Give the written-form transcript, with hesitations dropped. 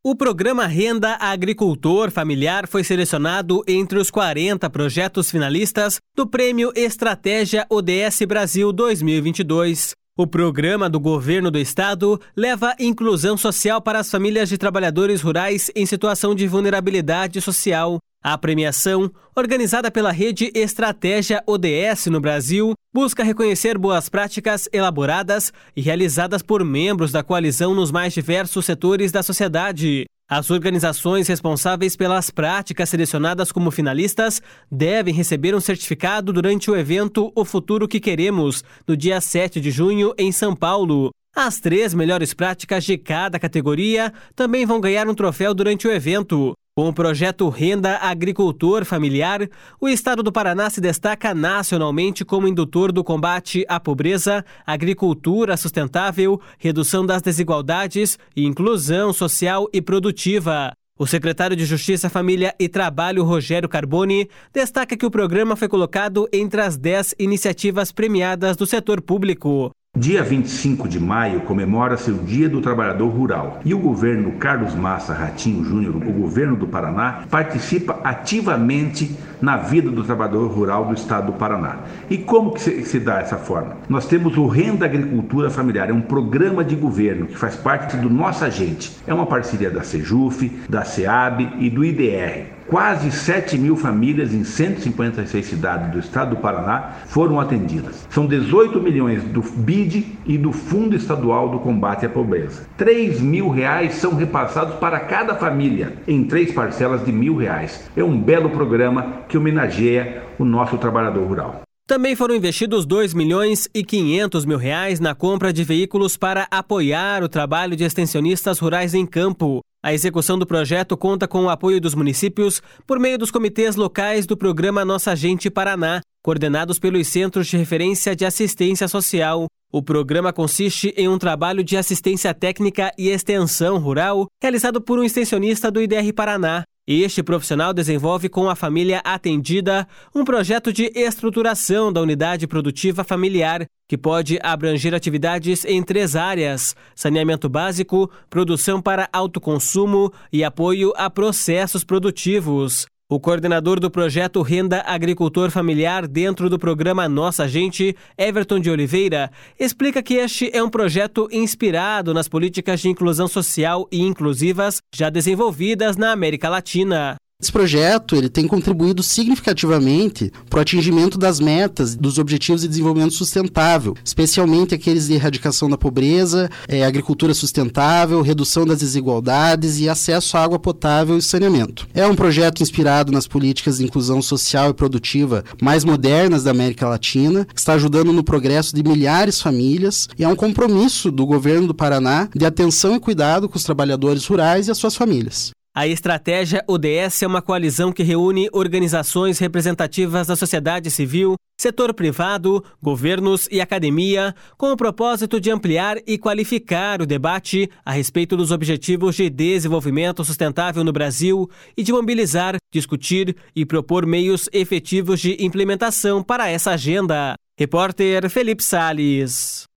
O programa Renda Agricultor Familiar foi selecionado entre os 40 projetos finalistas do Prêmio Estratégia ODS Brasil 2022. O programa do governo do estado leva inclusão social para as famílias de trabalhadores rurais em situação de vulnerabilidade social. A premiação, organizada pela rede Estratégia ODS no Brasil, busca reconhecer boas práticas elaboradas e realizadas por membros da coalizão nos mais diversos setores da sociedade. As organizações responsáveis pelas práticas selecionadas como finalistas devem receber um certificado durante o evento O Futuro que Queremos, no dia 7 de junho, em São Paulo. As 3 melhores práticas de cada categoria também vão ganhar um troféu durante o evento. Com o projeto Renda Agricultor Familiar, o estado do Paraná se destaca nacionalmente como indutor do combate à pobreza, agricultura sustentável, redução das desigualdades e inclusão social e produtiva. O secretário de Justiça, Família e Trabalho, Rogério Carboni, destaca que o programa foi colocado entre as 10 iniciativas premiadas do setor público. Dia 25 de maio comemora-se o Dia do Trabalhador Rural e o governo Carlos Massa Ratinho Júnior, o governo do Paraná, participa ativamente na vida do trabalhador rural do estado do Paraná. E como que se dá essa forma? Nós temos o Renda Agricultura Familiar, é um programa de governo que faz parte do Nossa Gente. É uma parceria da Sejuf, da SEAB e do IDR. Quase 7 mil famílias em 156 cidades do estado do Paraná foram atendidas. São 18 milhões do BID e do Fundo Estadual do Combate à Pobreza. R$3 mil são repassados para cada família, em 3 parcelas de R$1.000. É um belo programa que homenageia o nosso trabalhador rural. Também foram investidos R$2.500.000 na compra de veículos para apoiar o trabalho de extensionistas rurais em campo. A execução do projeto conta com o apoio dos municípios por meio dos comitês locais do programa Nossa Gente Paraná, coordenados pelos Centros de Referência de Assistência Social. O programa consiste em um trabalho de assistência técnica e extensão rural realizado por um extensionista do IDR Paraná. Este profissional desenvolve com a família atendida um projeto de estruturação da unidade produtiva familiar, que pode abranger atividades em 3 áreas: saneamento básico, produção para autoconsumo e apoio a processos produtivos. O coordenador do projeto Renda Agricultor Familiar dentro do programa Nossa Gente, Everton de Oliveira, explica que este é um projeto inspirado nas políticas de inclusão social e inclusivas já desenvolvidas na América Latina. Esse projeto ele tem contribuído significativamente para o atingimento das metas dos Objetivos de Desenvolvimento Sustentável, especialmente aqueles de erradicação da pobreza, agricultura sustentável, redução das desigualdades e acesso à água potável e saneamento. É um projeto inspirado nas políticas de inclusão social e produtiva mais modernas da América Latina, que está ajudando no progresso de milhares de famílias, e é um compromisso do governo do Paraná de atenção e cuidado com os trabalhadores rurais e as suas famílias. A Estratégia ODS é uma coalizão que reúne organizações representativas da sociedade civil, setor privado, governos e academia, com o propósito de ampliar e qualificar o debate a respeito dos objetivos de desenvolvimento sustentável no Brasil e de mobilizar, discutir e propor meios efetivos de implementação para essa agenda. Repórter Felipe Salles.